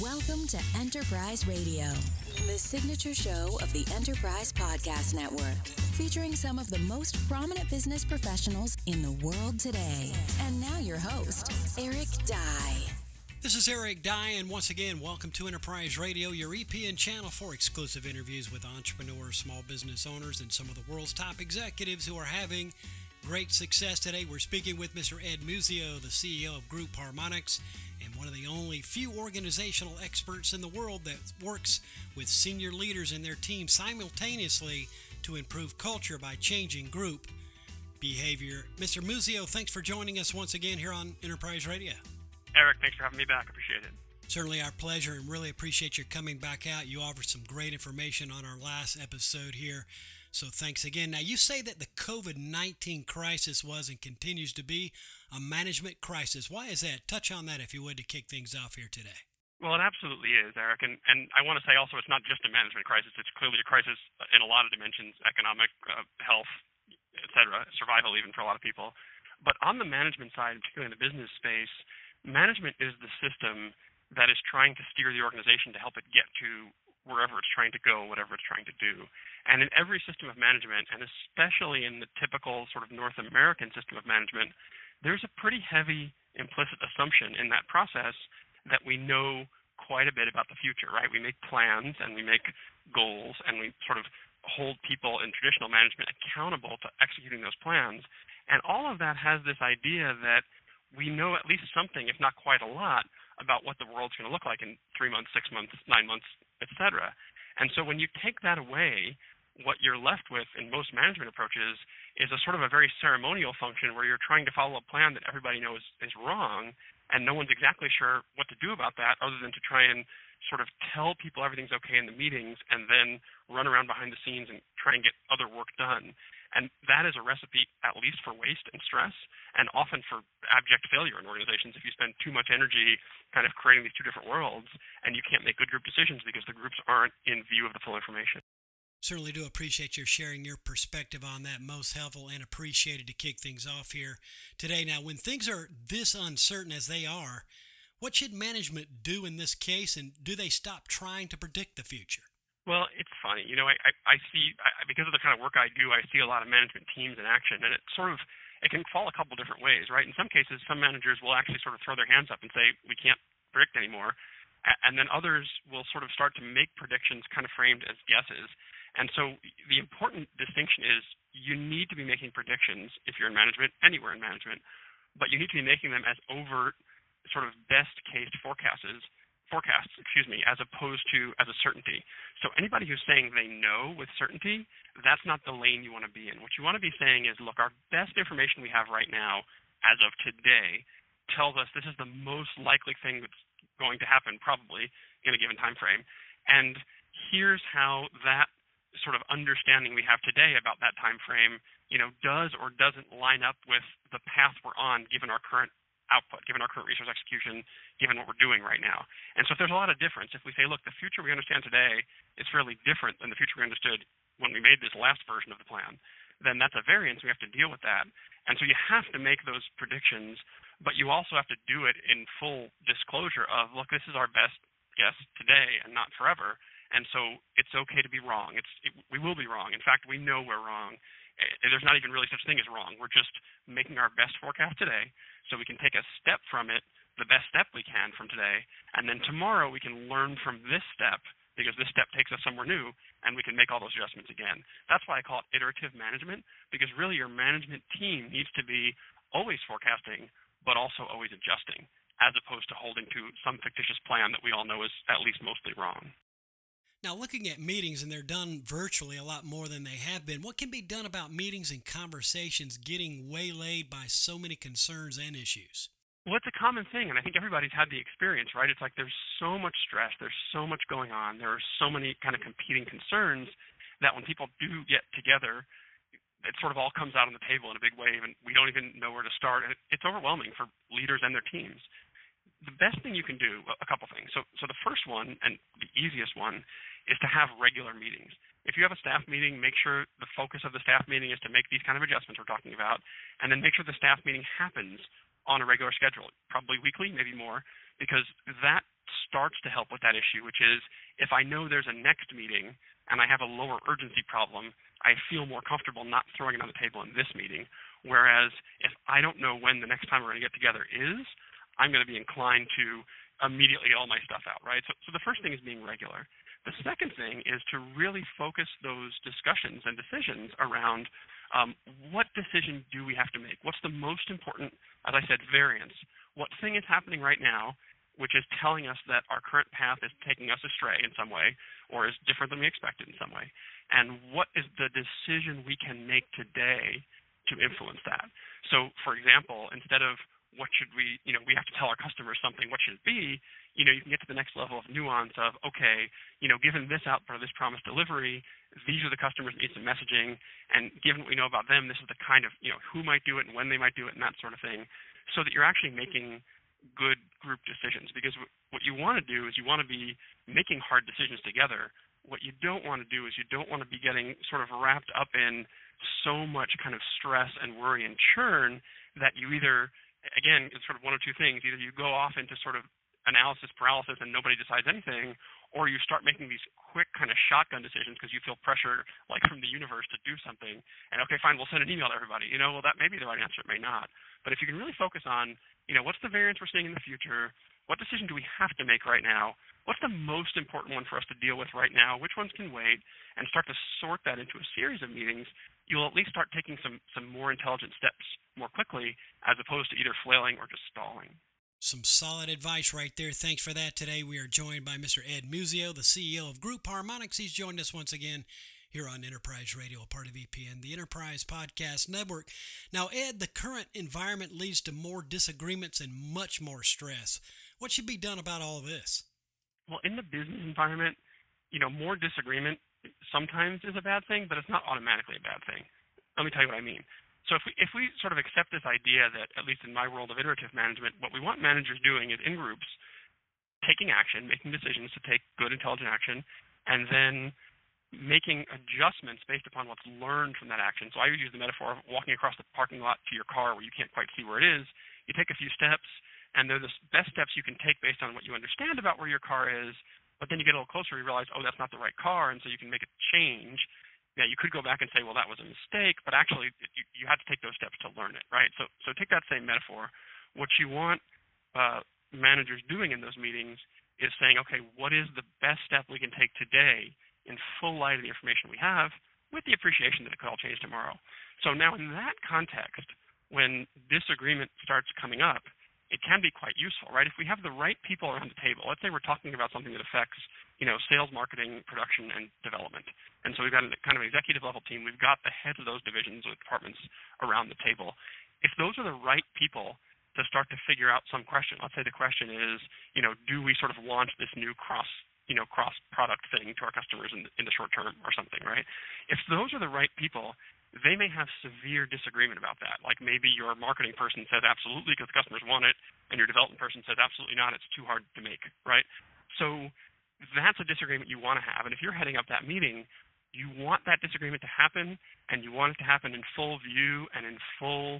Welcome to Enterprise Radio, the signature show of the Enterprise Podcast Network, featuring some of the most prominent business professionals in the world today. And now your host, Eric Dye. This is Eric Dye, and once again, welcome to Enterprise Radio, your EPN channel for exclusive interviews with entrepreneurs, small business owners, and some of the world's top executives who are having great success today. We're speaking with Mr. Ed Muzio, the CEO of Group Harmonics, and one of the only few organizational experts in the world that works with senior leaders and their team simultaneously to improve culture by changing group behavior. Mr. Muzio, thanks for joining us once again here on Enterprise Radio. Eric, thanks for having me back. Appreciate it. Certainly our pleasure, and really appreciate your coming back out. You offered some great information on our last episode here, so thanks again. Now, you say that the COVID-19 crisis was and continues to be a management crisis. Why is that? Touch on that, if you would, to kick things off here today. Well, it absolutely is, Eric. And I want to say also it's not just a management crisis. It's clearly a crisis in a lot of dimensions, economic, health, et cetera, survival even for a lot of people. But on the management side, particularly in the business space, management is the system that is trying to steer the organization to help it get to wherever it's trying to go, whatever it's trying to do. And in every system of management, and especially in the typical sort of North American system of management, there's a pretty heavy implicit assumption in that process that we know quite a bit about the future, right? We make plans and we make goals and we sort of hold people in traditional management accountable to executing those plans. And all of that has this idea that we know at least something, if not quite a lot, about what the world's going to look like in 3 months, 6 months, 9 months, et cetera. And so when you take that away, what you're left with in most management approaches is a sort of a very ceremonial function where you're trying to follow a plan that everybody knows is wrong, and no one's exactly sure what to do about that other than to try and sort of tell people everything's okay in the meetings and then run around behind the scenes and try and get other work done. And that is a recipe at least for waste and stress, and often for abject failure in organizations if you spend too much energy kind of creating these two different worlds and you can't make good group decisions because the groups aren't in view of the full information. Certainly do appreciate your sharing your perspective on that. Most helpful and appreciated to kick things off here today. Now, when things are this uncertain as they are, what should management do in this case, and do they stop trying to predict the future? Well, it's funny. You know, I see, because of the kind of work I do, I see a lot of management teams in action, and it can fall a couple different ways, right? In some cases, some managers will actually sort of throw their hands up and say, we can't predict anymore. And then others will sort of start to make predictions kind of framed as guesses. And so the important distinction is you need to be making predictions if you're in management, anywhere in management, but you need to be making them as overt sort of best case forecasts, as opposed to as a certainty. So anybody who's saying they know with certainty, that's not the lane you want to be in. What you want to be saying is, look, our best information we have right now, as of today, tells us this is the most likely thing that's going to happen probably in a given time frame. And here's how that sort of understanding we have today about that time frame, does or doesn't line up with the path we're on given our current output, given our current resource execution, given what we're doing right now. And so if there's a lot of difference, if we say, look, the future we understand today is fairly different than the future we understood when we made this last version of the plan, then that's a variance. We have to deal with that. And so you have to make those predictions, but you also have to do it in full disclosure of, look, this is our best guess today and not forever. And so it's okay to be wrong. We will be wrong. In fact, we know we're wrong. There's not even really such thing as wrong. We're just making our best forecast today so we can take a step from it, the best step we can from today, and then tomorrow we can learn from this step because this step takes us somewhere new, and we can make all those adjustments again. That's why I call it iterative management, because really your management team needs to be always forecasting but also always adjusting, as opposed to holding to some fictitious plan that we all know is at least mostly wrong. Now, looking at meetings, and they're done virtually a lot more than they have been, what can be done about meetings and conversations getting waylaid by so many concerns and issues? Well, it's a common thing, and I think everybody's had the experience, right? It's like there's so much stress, there's so much going on, there are so many kind of competing concerns that when people do get together, it sort of all comes out on the table in a big wave, and we don't even know where to start, and it's overwhelming for leaders and their teams. The best thing you can do, a couple things. So the first one, and the easiest one, is to have regular meetings. If you have a staff meeting, make sure the focus of the staff meeting is to make these kind of adjustments we're talking about, and then make sure the staff meeting happens on a regular schedule, probably weekly, maybe more, because that starts to help with that issue, which is if I know there's a next meeting and I have a lower urgency problem, I feel more comfortable not throwing it on the table in this meeting. Whereas if I don't know when the next time we're going to get together is, I'm going to be inclined to immediately get all my stuff out, right? So the first thing is being regular. The second thing is to really focus those discussions and decisions around what decision do we have to make? What's the most important, as I said, variance? What thing is happening right now which is telling us that our current path is taking us astray in some way or is different than we expected in some way? And what is the decision we can make today to influence that? So, for example, instead of what should we have to tell our customers something, what should it be? You can get to the next level of nuance of, okay, given this output of this promised delivery, these are the customers that need some messaging, and given what we know about them, this is the kind of, who might do it and when they might do it and that sort of thing, so that you're actually making good group decisions. Because what you want to do is you want to be making hard decisions together. What you don't want to do is you don't want to be getting sort of wrapped up in so much kind of stress and worry and churn that you either, again, it's sort of one of two things. Either you go off into sort of analysis paralysis and nobody decides anything, or you start making these quick kind of shotgun decisions because you feel pressure like from the universe to do something. And okay, fine, we'll send an email to everybody. Well, that may be the right answer, it may not. But if you can really focus on, what's the variance we're seeing in the future? What decision do we have to make right now? What's the most important one for us to deal with right now? Which ones can wait? And start to sort that into a series of meetings. You'll at least start taking some more intelligent steps more quickly, as opposed to either flailing or just stalling. Some solid advice right there. Thanks for that. Today we are joined by Mr. Ed Muzio, the CEO of Group Harmonics. He's joined us once again here on Enterprise Radio, a part of EPN, the Enterprise Podcast Network. Now, Ed, the current environment leads to more disagreements and much more stress. What should be done about all of this? Well, in the business environment, more disagreement sometimes is a bad thing, but it's not automatically a bad thing. Let me tell you what I mean. So if we sort of accept this idea that, at least in my world of iterative management, what we want managers doing is in groups, taking action, making decisions to take good, intelligent action, and then making adjustments based upon what's learned from that action. So I would use the metaphor of walking across the parking lot to your car where you can't quite see where it is. You take a few steps, and they're the best steps you can take based on what you understand about where your car is, but then you get a little closer, you realize, oh, that's not the right car, and so you can make a change. Yeah, you could go back and say, well, that was a mistake, but actually you had to take those steps to learn it, right? So take that same metaphor. What you want managers doing in those meetings is saying, okay, what is the best step we can take today in full light of the information we have, with the appreciation that it could all change tomorrow? So now in that context, when disagreement starts coming up, it can be quite useful, right? If we have the right people around the table, let's say we're talking about something that affects, sales, marketing, production, and development. And so we've got a kind of executive level team. We've got the heads of those divisions or departments around the table. If those are the right people to start to figure out some question, let's say the question is, do we sort of launch this new cross product thing to our customers in the short term or something, right? If those are the right people, they may have severe disagreement about that. Like maybe your marketing person says absolutely because customers want it, and your development person says absolutely not, it's too hard to make, right? So that's a disagreement you want to have. And if you're heading up that meeting, you want that disagreement to happen, and you want it to happen in full view and in full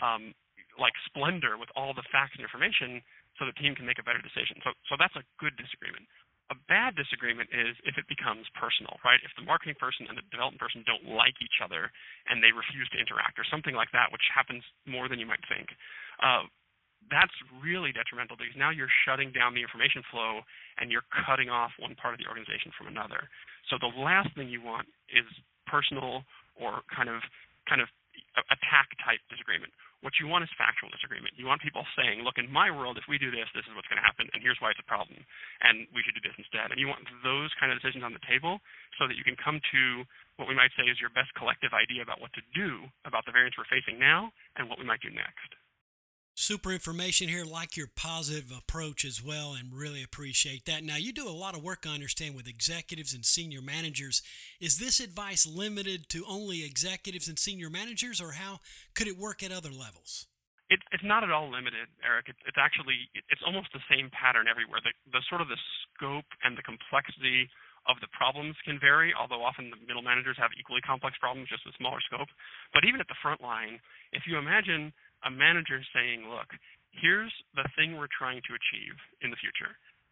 splendor with all the facts and information so the team can make a better decision. So that's a good disagreement. A bad disagreement is if it becomes personal, right? If the marketing person and the development person don't like each other and they refuse to interact or something like that, which happens more than you might think, that's really detrimental because now you're shutting down the information flow and you're cutting off one part of the organization from another. So the last thing you want is personal or kind of attack type disagreement. What you want is factual disagreement. You want people saying, look, in my world, if we do this, this is what's going to happen, and here's why it's a problem, and we should do this instead. And you want those kind of decisions on the table so that you can come to what we might say is your best collective idea about what to do about the variance we're facing now and what we might do next. Super information here, like your positive approach as well, and really appreciate that. Now, you do a lot of work, I understand, with executives and senior managers. Is this advice limited to only executives and senior managers, or how could it work at other levels? It's not at all limited, Eric. It's almost the same pattern everywhere. The sort of the scope and the complexity of the problems can vary, although often the middle managers have equally complex problems, just with smaller scope. But even at the front line, if you imagine a manager saying, look, here's the thing we're trying to achieve in the future.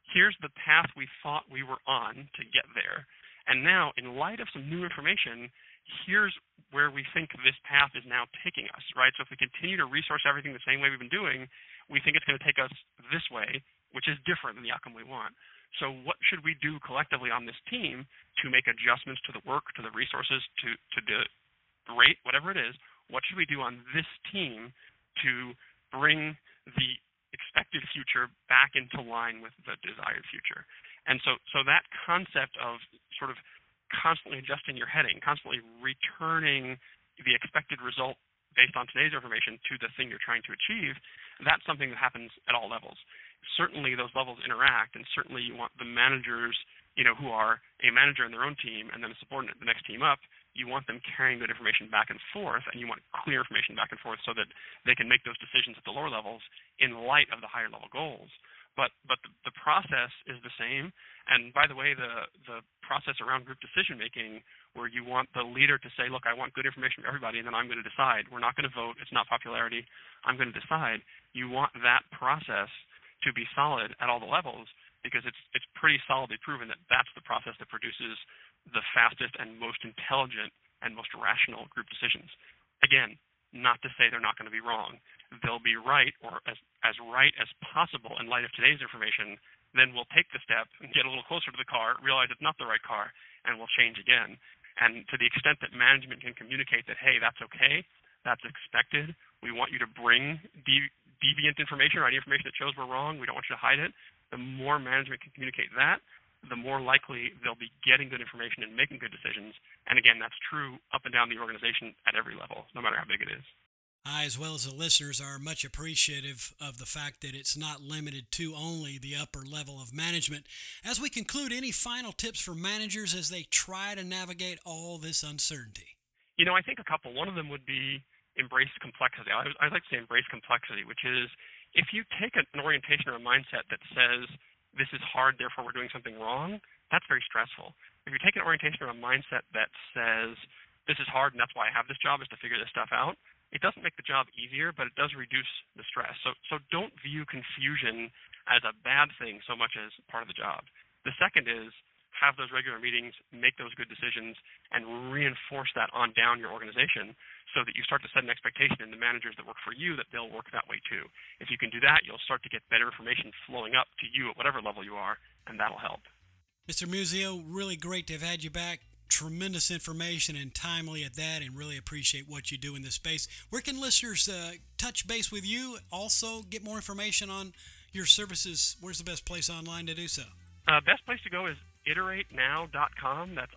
here's the path we thought we were on to get there. And now, in light of some new information, here's where we think this path is now taking us, right? So if we continue to resource everything the same way we've been doing, we think it's going to take us this way, which is different than the outcome we want. So what should we do collectively on this team to make adjustments to the work, to the resources, to the rate, whatever it is? What should we do on this team to bring the expected future back into line with the desired future? And so that concept of sort of constantly adjusting your heading, constantly returning the expected result based on today's information to the thing you're trying to achieve, that's something that happens at all levels. Certainly those levels interact, and certainly you want the managers, who are a manager in their own team and then a subordinate the next team up, you want them carrying good information back and forth, and you want clear information back and forth so that they can make those decisions at the lower levels in light of the higher level goals. But the process is the same. And by the way, the process around group decision making, where you want the leader to say, look, I want good information from everybody, and then I'm going to decide. We're not going to vote. It's not popularity. I'm going to decide. You want that process to be solid at all the levels, because it's pretty solidly proven that that's the process that produces the fastest and most intelligent and most rational group decisions. Again, not to say they're not going to be wrong. They'll be right, or as right as possible in light of today's information. Then we'll take the step and get a little closer to the car, realize it's not the right car, and we'll change again. And to the extent that management can communicate that, hey, that's okay, that's expected, we want you to bring deviant information or any information that shows we're wrong, we don't want you to hide it, the more management can communicate that, the more likely they'll be getting good information and making good decisions. And again, that's true up and down the organization at every level, no matter how big it is. I, as well as the listeners, are much appreciative of the fact that it's not limited to only the upper level of management. As we conclude, any final tips for managers as they try to navigate all this uncertainty? I think a couple. One of them would be embrace complexity. I like to say embrace complexity, which is if you take an orientation or a mindset that says this is hard, therefore we're doing something wrong, that's very stressful. If you take an orientation or a mindset that says this is hard and that's why I have this job, is to figure this stuff out, it doesn't make the job easier, but it does reduce the stress. So don't view confusion as a bad thing so much as part of the job. The second is have those regular meetings, make those good decisions, and reinforce that on down your organization so that you start to set an expectation in the managers that work for you that they'll work that way too. If you can do that, you'll start to get better information flowing up to you at whatever level you are, and that'll help. Mr. Muzio, really great to have had you back. Tremendous information and timely at that, and really appreciate what you do in this space. Where can listeners touch base with you? Also, get more information on your services. Where's the best place online to do so? Best place to go is iterate.now.com. That's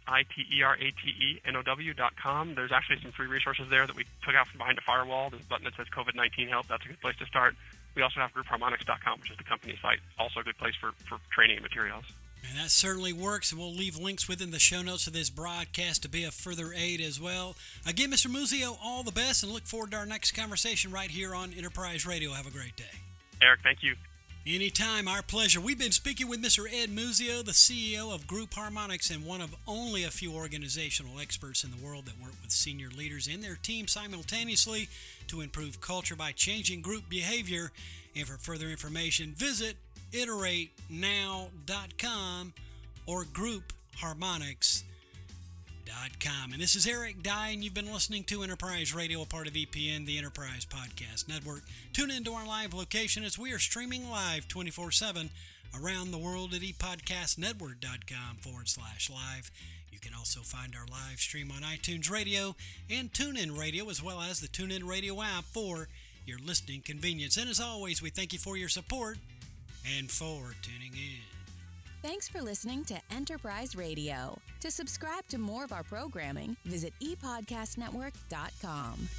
ITERATENOW.com. There's actually some free resources there that we took out from behind a firewall. There's a button that says COVID-19 help. That's a good place to start. We also have groupharmonics.com, which is the company site. Also a good place for training and materials. And that certainly works, and we'll leave links within the show notes of this broadcast to be a further aid as well. Again, Mr. Muzio, all the best, and look forward to our next conversation right here on Enterprise Radio. Have a great day. Eric, thank you. Anytime, our pleasure. We've been speaking with Mr. Ed Muzio, the CEO of Group Harmonics, and one of only a few organizational experts in the world that work with senior leaders and their team simultaneously to improve culture by changing group behavior. And for further information, visit iterate.now.com or groupharmonics.com. And this is Eric Dye, and you've been listening to Enterprise Radio, a part of EPN, the Enterprise Podcast Network. Tune into our live location as we are streaming live 24/7 around the world at epodcastnetwork.com/live. You can also find our live stream on iTunes Radio and TuneIn Radio, as well as the TuneIn Radio app for your listening convenience. And as always, we thank you for your support and for tuning in. Thanks for listening to Enterprise Radio. To subscribe to more of our programming, visit epodcastnetwork.com.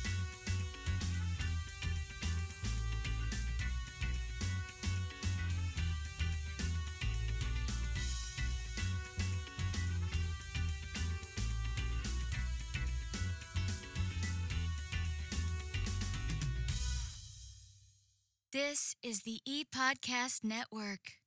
This is the ePodcast Network.